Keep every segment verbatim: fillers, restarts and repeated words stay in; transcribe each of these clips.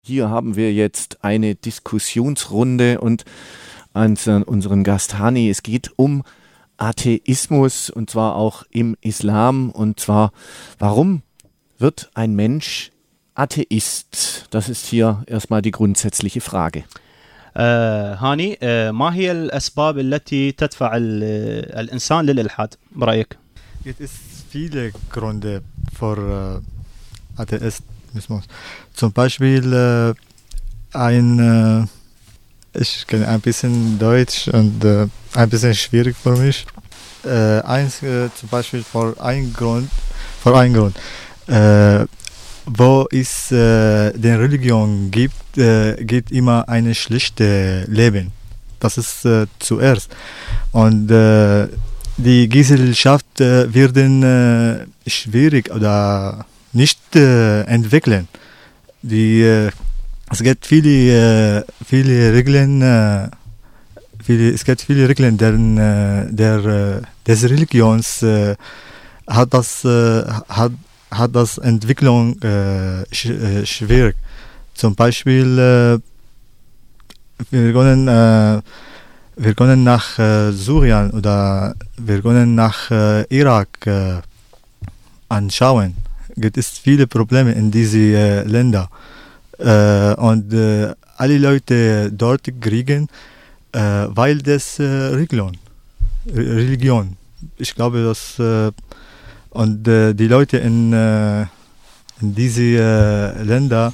Hier haben wir jetzt eine Diskussionsrunde und an unseren Gast Hani. Es geht um Atheismus und zwar auch im Islam. Und zwar, warum wird ein Mensch Atheist? Das ist hier erstmal die grundsätzliche Frage. آه هاني آه ما هي الأسباب التي تدفع الإنسان للإلحاد برأيك؟ Es gibt viele Gründe für äh, Atheismus. Zum Beispiel äh, ein, äh, ich kenne ein bisschen Deutsch und äh, ein bisschen schwierig für mich. Äh, eins, äh, zum Beispiel für einen Grund, für einen Grund, äh, wo es äh, die Religion gibt, äh, gibt immer ein schlechtes Leben. Das ist äh, zuerst. Und äh, die Gesellschaft äh, wird äh, schwierig oder nicht äh, entwickeln. Die, äh, es gibt viele, äh, viele Regeln, äh, viele, es gibt viele Regeln der, der, des Religions äh, hat das äh, hat hat das Entwicklung äh, sch, äh, schwierig. Zum Beispiel äh, wir können äh, wir können nach äh, Syrien oder wir können nach äh, Irak äh, anschauen. Gibt es viele Probleme in diese äh, Länder äh, und äh, alle Leute dort kriegen, äh, weil das äh, Religion, Religion. Ich glaube, dass äh, und äh, die Leute in, äh, in diese äh, Länder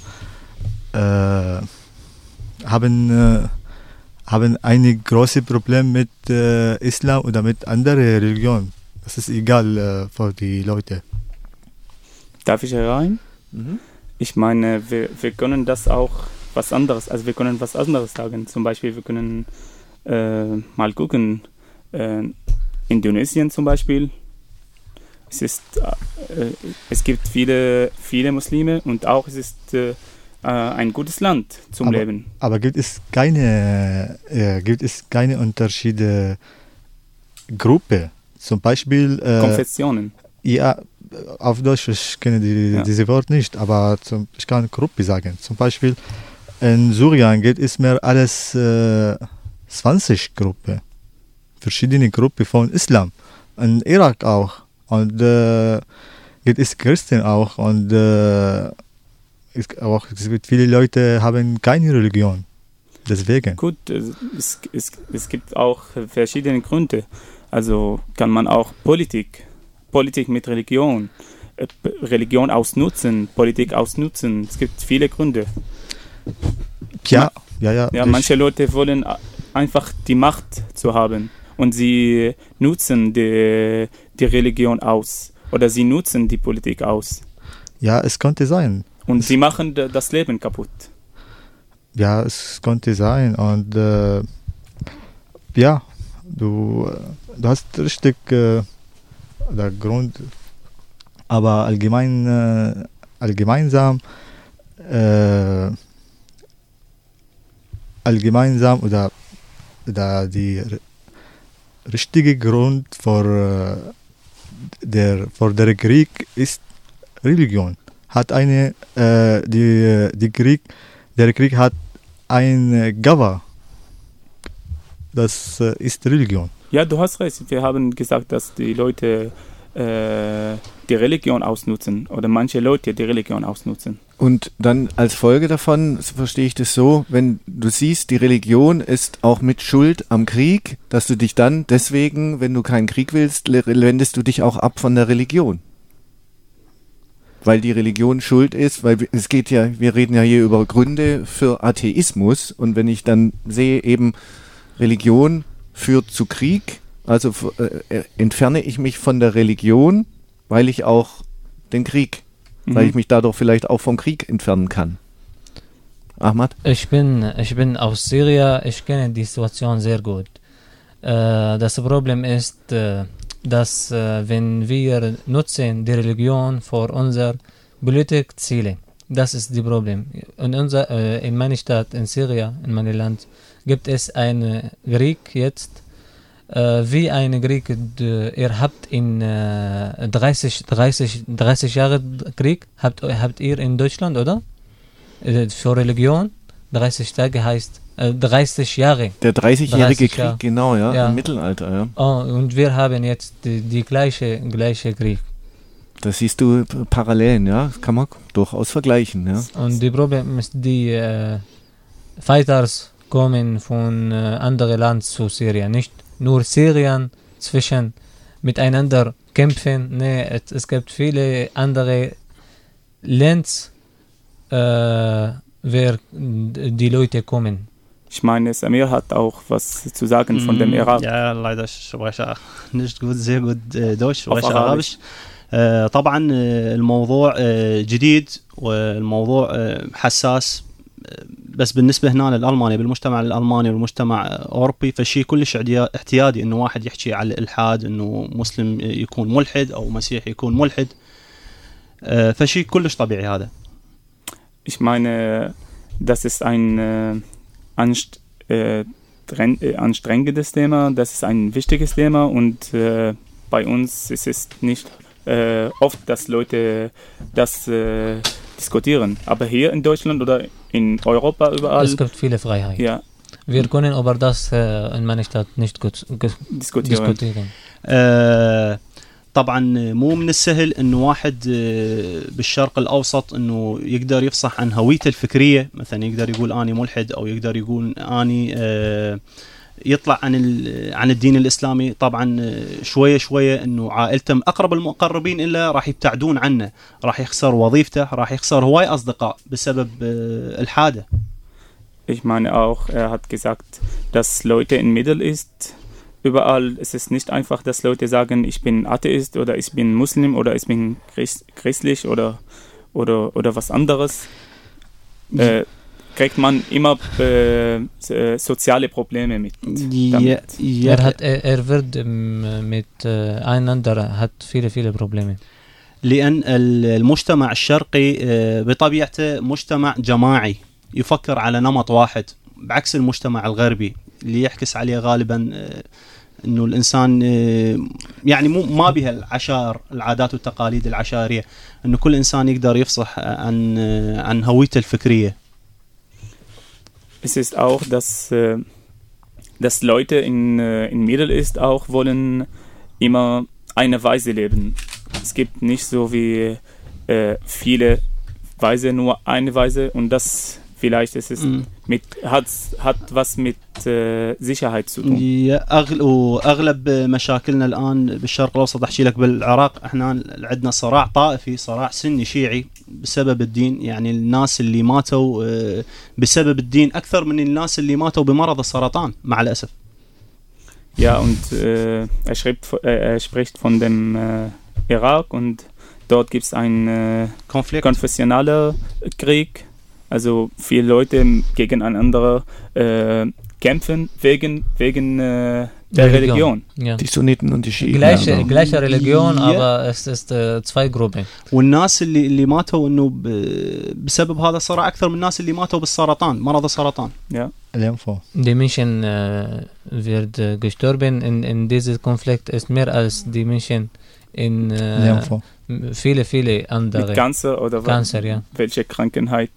äh, haben, äh, haben ein großes Problem mit äh, Islam oder mit anderen Religionen. Das ist egal äh, für die Leute. Darf ich herein? Mhm. Ich meine, wir, wir können das auch was anderes, also wir können was anderes sagen. Zum Beispiel, wir können äh, mal gucken, äh, Indonesien zum Beispiel. Es ist, äh, es gibt viele, viele Muslime und auch es ist äh, ein gutes Land zum aber, Leben. Aber gibt es keine, äh, gibt es keine Unterschiede Gruppe? Zum Beispiel äh, Konfessionen. Ja, auf Deutsch, ich kenne die, Ja. diese Wort nicht, aber zum, ich kann Gruppe sagen. Zum Beispiel in Syrien gibt es mehr als äh, zwanzig Gruppen, verschiedene Gruppen von Islam. In Irak auch. Und äh, gibt es Christen auch. Und äh, es, auch, es gibt viele Leute, haben keine Religion. Deswegen. Gut, es, es, es gibt auch verschiedene Gründe. Also kann man auch Politik, Politik mit Religion, äh, Religion ausnutzen, Politik ausnutzen. Es gibt viele Gründe. Ja, ja, ja. Ja, ich, manche Leute wollen einfach die Macht zu haben und sie nutzen die, die Religion aus oder sie nutzen die Politik aus. ja, es könnte sein. Und es, sie machen d- das Leben kaputt. Ja, es könnte sein. Und äh, ja, du, du hast richtig äh, der Grund, aber allgemein, äh, allgemeinsam, äh, allgemeinsam oder, oder die r- richtige Grund für, äh, der, für der Krieg ist Religion. Hat eine, äh, die, die Krieg, der Krieg hat ein Cover. Das äh, ist Religion. Ja, du hast recht. Wir haben gesagt, dass die Leute äh, die Religion ausnutzen oder manche Leute die Religion ausnutzen. Und dann als Folge davon so verstehe ich das so, wenn du siehst, die Religion ist auch mit Schuld am Krieg, dass du dich dann deswegen, wenn du keinen Krieg willst, le- wendest du dich auch ab von der Religion. Weil die Religion schuld ist, weil wir- es geht ja, wir reden ja hier über Gründe für Atheismus und wenn ich dann sehe eben, Religion führt zu Krieg, also äh, entferne ich mich von der Religion, weil ich auch den Krieg weil ich mich dadurch vielleicht auch vom Krieg entfernen kann. Ahmad? Ich bin, ich bin aus Syrien, ich kenne die Situation sehr gut. Äh, das Problem ist, äh, dass äh, wenn wir nutzen die Religion für unsere Politikziele, das ist das Problem. In, unser, äh, in meiner Stadt, in Syrien, in meinem Land, gibt es einen Krieg jetzt, äh, wie ein Krieg, d- ihr habt in äh, dreißig, dreißig, dreißig Jahre Krieg, habt, habt ihr in Deutschland, oder? Äh, für Religion, dreißig Tage heißt äh, dreißig Jahre. Der dreißigjährige dreißig Krieg, Jahre. genau, ja, Ja. im Mittelalter, ja. Oh, und wir haben jetzt die, die gleiche, gleiche Krieg. Da siehst du P- Parallelen, ja, das kann man durchaus vergleichen, ja. Und die Problem ist, die äh, Fighters kommen von äh, anderen Land zu Syrien, nicht nur Syrien zwischen miteinander kämpfen. Nee, es, es gibt viele andere Länder, äh, wer die Leute kommen. Ich meine, Samir hat auch was zu sagen von dem Irak. Ja, leider بغيش nicht gut sehr gut äh, Deutsch auf بغيش Arabisch. آه، طبعا آه، الموضوع آه، جديد والموضوع آه، حساس، آه، بس بالنسبة هنا للألماني بالمجتمع الألماني والمجتمع الأوروبي فشي كلش اعتيا- اعتيادي إنه واحد يحكي على الإلحاد، إنه مسلم يكون ملحد أو مسيحي يكون ملحد، آه، فشي كلش طبيعي هذا. Ich meine, das ist ein äh, anst äh, dren- äh, anstrengendes Thema, das ist ein wichtiges Thema und äh, bei uns ist es nicht äh, oft, dass Leute das äh, diskutieren. Aber hier in Deutschland oder in Europa überall, Es gibt viele Freiheit. ja, Wir können über das äh, in meiner Stadt nicht gut ge- diskutieren. diskutieren. آه، طبعا مو من السهل انه واحد آه، بالشرق الاوسط انه يقدر يفصح عن هويته الفكريه، مثلا يقدر يقول اني ملحد او يقدر يقول اني آه، يطلع عن ال- عن الدين الاسلامي. طبعا آه، شويه شويه انه عائلته اقرب المقربين الا راح يبتعدون عنه، راح يخسر وظيفته، راح يخسر هواي اصدقاء بسبب آه، الحاده. Ich meine auch, er hat gesagt, dass Leute in Middle East überall, es ist nicht einfach, dass Leute sagen, ich bin Atheist oder ich bin Muslim oder ich bin Christ, christlich oder, oder, oder was anderes. Äh, kriegt man immer äh, äh, soziale Probleme mit. Ja, damit. ja. Er, hat, er, er wird ähm, mit äh, einander hat viele, viele Probleme. لأن ال- المجتمع الشرقي آه، بطبيعته مجتمع جماعي يفكر على نمط واحد، بعكس المجتمع الغربي اللي يحكس عليه غالبا آه، انه الانسان آه، يعني مو ما بها العشائر، العادات والتقاليد العشائريه، انه كل انسان يقدر يفصح عن آه، عن هويته الفكريه. Es ist auch, dass, äh, dass Leute in, äh, in Middle East auch wollen immer eine Weise leben. Es gibt nicht so wie äh, viele Weise, nur eine Weise und das vielleicht ist es Mm. mit, hat, hat was mit äh, Sicherheit zu tun. يا أغل واغلب مشاكلنا الان بالشرق الاوسط، احكي لك بالعراق احنا عندنا صراع طائفي، صراع سني شيعي بسبب الدين. يعني الناس اللي ماتوا آه، بسبب الدين اكثر من الناس اللي ماتوا بمرض السرطان مع الاسف. Ja, und äh, er, schreibt, äh, er spricht von dem äh, Irak und dort gibt es einen äh, Konflikt. konfessioneller Krieg. Also viele Leute gegeneinander äh, kämpfen wegen, wegen äh, der Religion. Ja. Die Sunniten und die Schiiten. Gleiche, ja, gleiche Religion, Ja. aber es ist äh, zwei Gruppen. والناس اللي اللي ماتوا انه ب- بسبب هذا الصراع اكثر من الناس اللي ماتوا بالسرطان، مرض السرطان. Ja. Lympho. Die Menschen äh, wird äh, gestorben in, in diesem Konflikt ist mehr als die Menschen in äh, Lympho. m- viele, viele Mit andere. Cancer oder wa- Cancer, ja. welche Krankheit.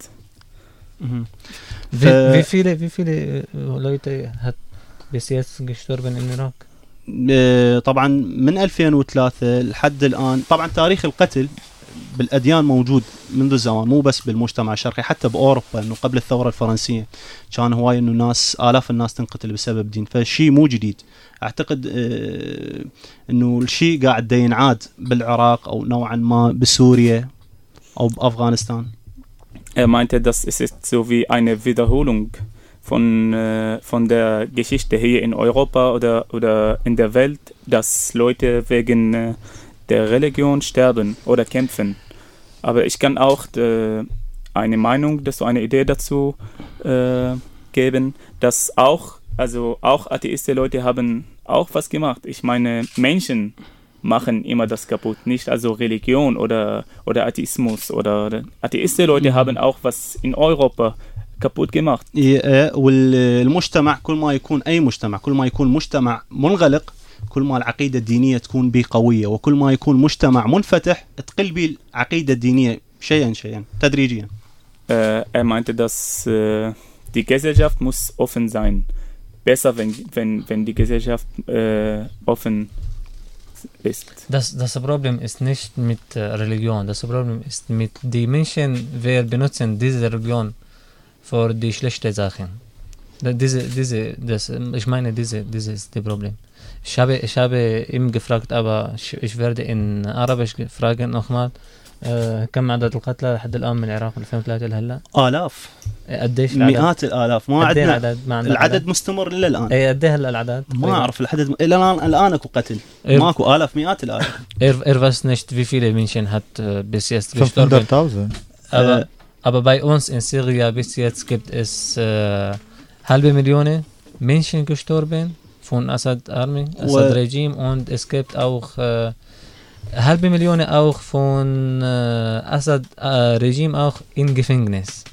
Wie, Äh, wie viele, wie viele äh, Leute hat bis jetzt gestorben in Irak? آه، طبعا من ألفين وثلاثة لحد الان، طبعا تاريخ القتل بالاديان موجود منذ زمان، مو بس بالمجتمع الشرقي، حتى باوروبا انه قبل الثوره الفرنسيه كان هواي انه ناس الاف الناس تنقتل بسبب دين، فشيء مو جديد. اعتقد آه، انه الشيء قاعد دا ينعاد بالعراق او نوعا ما بسوريا او بافغانستان. Er meinte, dass es ist so wie eine Wiederholung von, äh, von der Geschichte hier in Europa oder, oder in der Welt, dass Leute wegen äh, der Religion sterben oder kämpfen. Aber ich kann auch äh, eine Meinung, dass so eine Idee dazu äh, geben, dass auch, also auch atheistische Leute haben auch was gemacht. Ich meine, Menschen machen immer das kaputt, nicht also Religion oder, oder Atheismus oder atheistische Leute Mhm. haben auch was in Europa kaputt gemacht. إيه، والمجتمع كل ما يكون اي مجتمع، كل ما يكون مجتمع منغلق، كل ما العقيده الدينيه تكون به قويه، وكل ما يكون مجتمع منفتح تقل به العقيده الدينيه شيئا شيئا تدريجيا. Äh, er meinte, dass äh, die Gesellschaft muss offen sein. Besser, wenn, wenn, wenn die Gesellschaft äh, offen ist. Das, das Problem ist nicht mit äh, Religion, das Problem ist mit den Menschen, wir benutzen diese Religion für die schlechten Sachen. Da- Diese, diese, das, ich meine, diese, diese ist das Problem. Ich habe, ich habe ihm gefragt, aber ich, ich werde in Arabisch fragen nochmal. آه كم عدد القتلى لحد الآن من العراق ألفين وثلاثة لهلا؟ آلاف قديش العدد؟ مئات الآلاف ما قد إيه عندنا العدد؟ ما عندك العدد عدد؟ مستمر إلى الآن اي قد ايه هلا العدد؟ ما أعرف العدد م... إلى الآن الآن أكو قتل إيه. ماكو آلاف مئات الآلاف Er, er weiß nicht, wie viele Menschen hat äh, bis jetzt gestorben. fünfhunderttausend. Aber, Äh. aber bei uns in Syrien bis jetzt gibt es äh, halbe Million Menschen gestorben von Assad-Armee, Assad-Regime, und es gibt auch äh, halbe Million auch von äh, Assad-Regime auch in Gefängnis.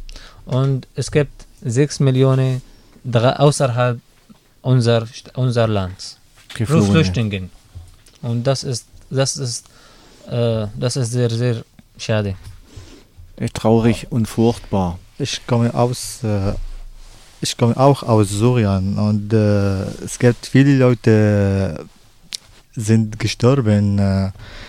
Und es gibt sechs Millionen dra- außerhalb unser, unser Lands. Geflogene. Flüchtlinge. Und das ist, das ist, äh, das ist sehr, sehr schade. Echt traurig und furchtbar. Ich komme aus, äh, ich komme auch aus Syrien und äh, es gibt viele Leute sind gestorben, äh,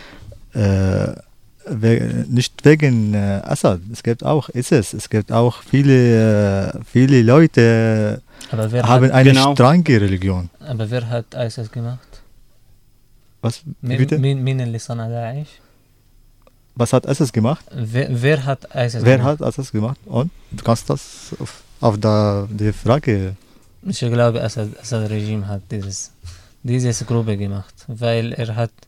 äh, we- nicht wegen äh, Assad. Es gibt auch ISIS. Es gibt auch viele, äh, viele Leute Aber wer, haben hat, eine genau. strenge Religion. aber wer hat ISIS gemacht? Was Min, bitte? min, min اللي صنع داعش? Was hat ISIS gemacht? Wer, wer hat ISIS Wer gemacht? hat ISIS gemacht? Und du kannst das auf, auf der, die Frage. Ich glaube, Assad, Assad-Regime hat dieses, dieses Gruppe gemacht, weil er hat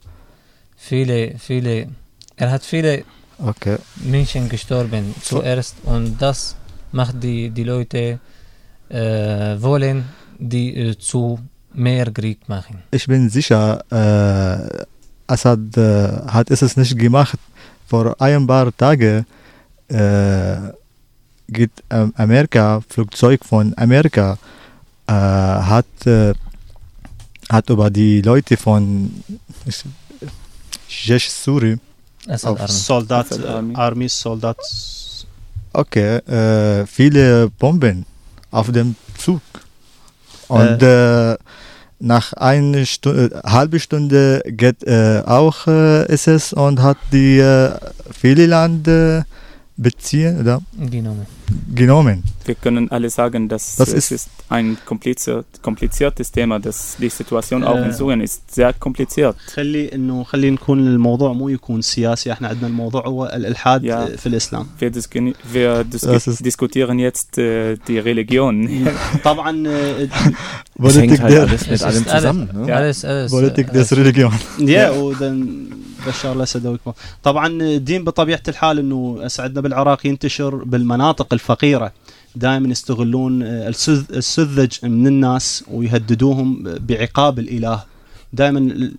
viele, viele, er hat viele Okay. Menschen gestorben zuerst, und das macht die, die Leute äh, wollen, die äh, zu mehr Krieg machen. Ich bin sicher, äh, Assad äh, hat es nicht gemacht. Vor ein paar Tagen äh, geht ähm, Amerika, Flugzeug von Amerika, äh, hat, äh, hat über die Leute von Jesh Suri, Assad-Armee. Soldat Assad Army. Army Soldat okay, äh, viele Bomben auf dem Zug. Und äh, nach einer Stunde, halbe Stunde geht äh, auch äh, ist es und hat die äh, viele Länder beziehen oder Genommen. genommen. Wir können alle sagen, dass Das es ist- ist ein kompliziert, kompliziertes Thema, dass die Situation auch in Äh. Syrien ist sehr kompliziert. خلي انه خلي نكون الموضوع مو يكون سياسي احنا عندنا الموضوع هو الالحاد Ja. في الاسلام Wir, disku wir dis Das ist- diskutieren jetzt äh, die Religion. طبعا äh, Es hängt Politik halt der, alles mit Es allem ist alles- zusammen. Ne? Ja. Alles, alles, Politik alles. des Religion. يا ودن بشار الاسد ويكبر. طبعا الدين بطبيعه الحال انه اسعدنا بالعراق ينتشر بالمناطق الفقيره، دائما يستغلون السذ السذج من الناس ويهددوهم بعقاب الاله دائما.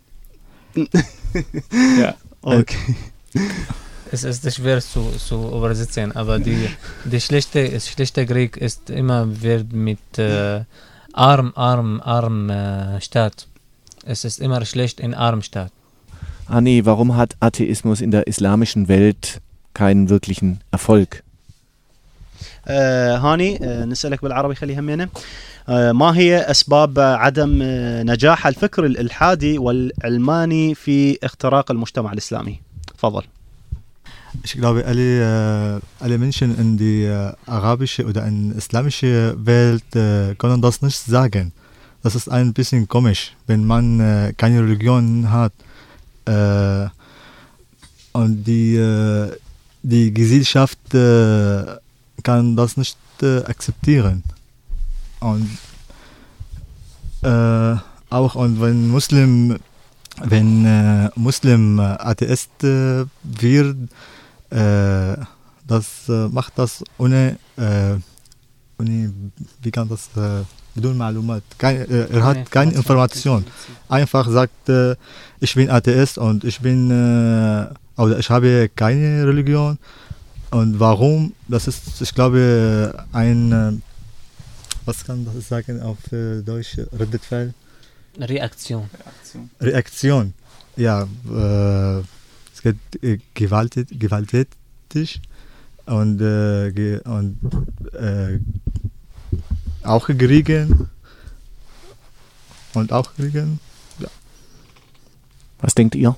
Ja. اوكي Es ist schwer zu, zu übersetzen, aber die, die schlechte, schlechte Krieg ist immer wird mit äh, arm, arm, arm äh, Staat. Es ist immer schlecht in arm Staat. Anni, warum hat Atheismus in der islamischen Welt keinen wirklichen Erfolg? آه هاني آه نسألك بالعربي خليها همينة. آه ما هي أسباب عدم آه نجاح الفكر الإلحادي والعلماني في اختراق المجتمع الإسلامي؟ تفضل. Ich glaube, alle, äh, alle Menschen in die äh, arabische oder in islamische Welt äh, können das nicht sagen. Das ist ein bisschen komisch, wenn man äh, keine Religion hat. Äh, und die, äh, die Gesellschaft äh, kann das nicht äh, akzeptieren. Und äh, auch und wenn Muslim, wenn äh, Muslim äh, Atheist äh, wird, äh, das äh, macht das ohne, äh, ohne, wie kann das, äh, بدون معلومات. Kein, äh, er hat keine Information. Einfach sagt, äh, ich bin Atheist und ich bin, äh, oder ich habe keine Religion. Und warum? Das ist, ich glaube, ein, äh, was kann das sagen auf äh, Deutsch? Redditfall? Reaktion. Reaktion. Ja, äh, es geht äh, gewaltig, gewalttätig und, äh, ge- und äh, auch Kriegen und auch Kriegen. Was denkt ihr?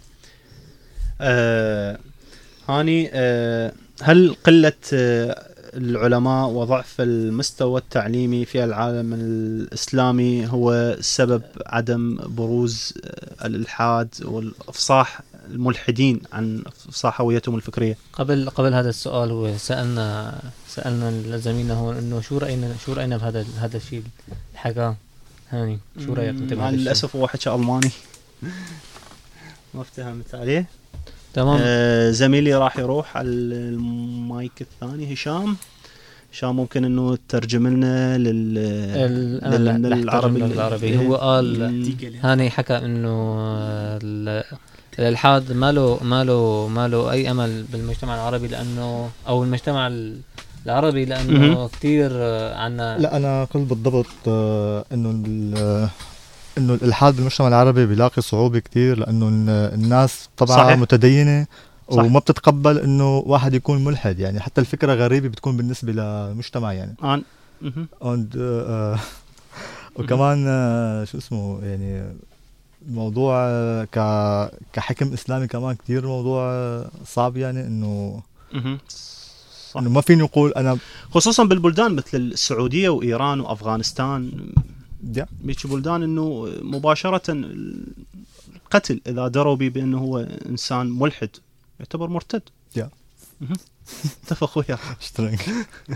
آه هاني آه هل قلة آه العلماء وضعف المستوى التعليمي في العالم الإسلامي هو سبب عدم بروز آه الإلحاد والإفصاح الملحدين عن إفصاح هويتهم الفكرية؟ قبل قبل هذا السؤال هو سألنا سألنا زميلنا هون إنه شو رأينا شو رأينا بهذا هذا الشيء الحكا هاني شو رأيك أنت بهذا الشيء؟ للأسف هو حكى ألماني ما افتهمت عليه. تمام. آه زميلي راح يروح على المايك الثاني. هشام هشام ممكن انه تترجم لنا لل ال... للعربي العربي. هو قال هاني حكى انه الالحاد ما له ما له ما له اي امل بالمجتمع العربي لانه او المجتمع العربي لانه كثير عنا. لا انا قلت بالضبط انه انه الالحاد بالمجتمع العربي بيلاقي صعوبه كتير لانه الناس طبعا متدينه وما بتتقبل انه واحد يكون ملحد، يعني حتى الفكره غريبه بتكون بالنسبه للمجتمع يعني. آه. und آه وكمان آه شو اسمه يعني الموضوع آه ك كحكم اسلامي كمان كتير موضوع آه صعب يعني انه انه ما فيني اقول انا خصوصا بالبلدان مثل السعوديه وايران وافغانستان بيجي بلدان انه مباشره القتل اذا دروا بي بانه هو انسان ملحد يعتبر مرتد. يا اتفق وياك. اشترك.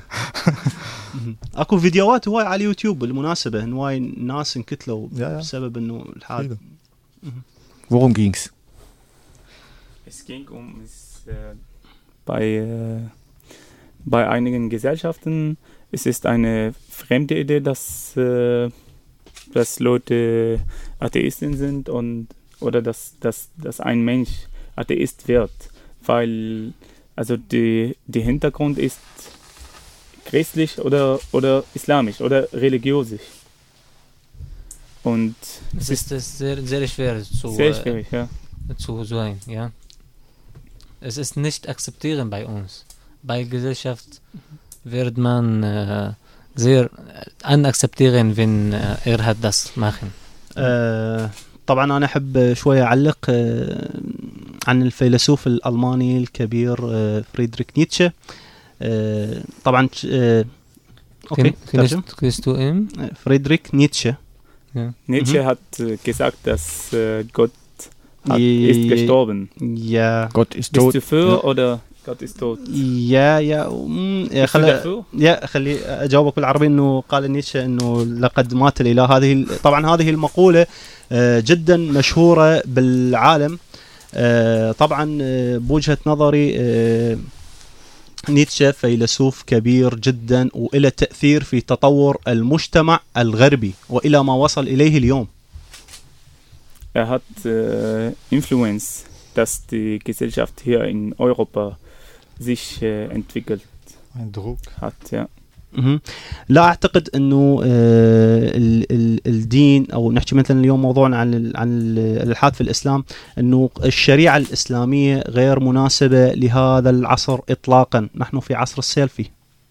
اكو فيديوهات هواي على اليوتيوب بالمناسبه هواي ناس انقتلوا بسبب انه الحال. Worum ging's? Es ging um es, äh, bei äh, bei einigen Gesellschaften es ist eine fremde Idee, dass äh, dass Leute Atheisten sind und oder dass dass dass ein Mensch Atheist wird, weil also die die Hintergrund ist christlich oder oder islamisch oder religiös. Und es ist sehr sehr schwer zu sehr schwierig, ja. zu sein, ja. Es ist nicht akzeptieren bei uns. Bei Gesellschaft wird man äh, sehr unakzeptieren, wenn äh, er hat das machen. äh, طبعا أنا أحب شوية أعلق آه عن الفيلسوف الألماني الكبير آه فريدريك نيتشه. آه طبعا آه أوكي كريستو إم فريدريك نيتشه. Ja. Nietzsche mhm. hat äh, gesagt, dass äh, Gott hat, Je, ist gestorben. Ja. Gott ist tot. Bist du für ja. oder Gott ist tot? يا يا خلي يا خلي أجاوبك بالعربي إنه قال نيتشه إنه لقد مات الإله. هذه طبعا هذه المقولة جدا مشهورة بالعالم. طبعا بوجهة نظري نيتشه فيلسوف كبير جدا وإلى تأثير في تطور المجتمع الغربي وإلى ما وصل إليه اليوم. Er hat äh, Influence, dass die Gesellschaft hier in Europa sich äh, entwickelt hat, ja. لا أعتقد أنه الدين أو نحكي مثلا اليوم موضوعنا عن عن الإلحاد في الإسلام أنه الشريعة الإسلامية غير مناسبة لهذا العصر إطلاقا. نحن في عصر السيلفي.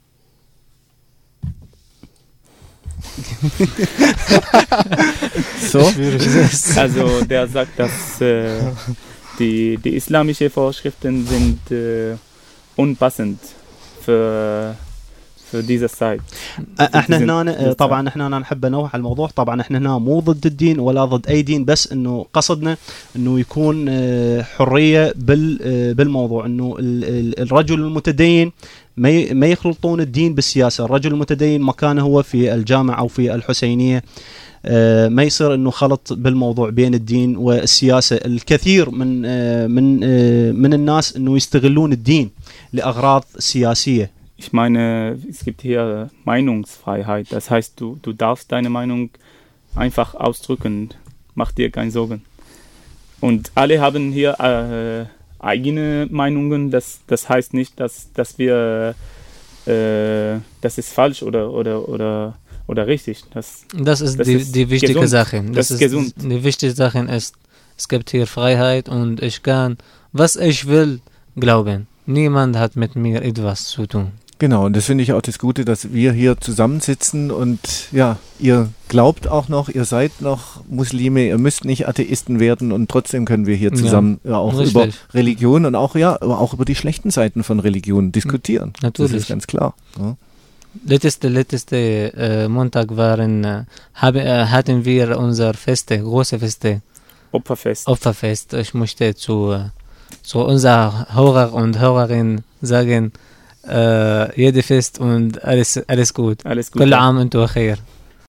So? Also der sagt, dass äh, die, die islamischen Vorschriften sind äh, unpassend für في ديزا سايد. احنا هنا طبعا احنا هنا نحب نوضح الموضوع. طبعا احنا هنا مو ضد الدين ولا ضد اي دين، بس انه قصدنا انه يكون حريه بالموضوع، انه الرجل المتدين ما يخلطون الدين بالسياسه. الرجل المتدين مكانه هو في الجامع او في الحسينيه، ما يصير انه خلط بالموضوع بين الدين والسياسه. الكثير من من من الناس انه يستغلون الدين لاغراض سياسيه. Ich meine, es gibt hier Meinungsfreiheit. Das heißt, du, du darfst deine Meinung einfach ausdrücken. Mach dir keine Sorgen. Und alle haben hier äh, eigene Meinungen. Das, das heißt nicht, dass, dass wir äh, das ist falsch oder, oder, oder, oder richtig. Das, das ist das die, ist die wichtige gesund. Sache. Das, das ist gesund. Die wichtige Sache ist, es gibt hier Freiheit und ich kann, was ich will, glauben. niemand hat mit mir etwas zu tun. Genau, und das finde ich auch das Gute, dass wir hier zusammensitzen und ja, ihr glaubt auch noch, ihr seid noch Muslime, ihr müsst nicht Atheisten werden und trotzdem können wir hier zusammen ja, auch richtig. über Religion und auch, ja, aber auch über die schlechten Seiten von Religion diskutieren. Natürlich. Das ist ganz klar. Ja. Letzte, letzte äh, Montag waren, äh, habe, äh, hatten wir unser Feste, große Feste, Opferfest. Opferfest. Ich möchte zu, äh, zu unserer Hörer und Hörerin sagen, äh, jede Fest und alles, alles gut. Alles gut. كل عام وانتم بخير.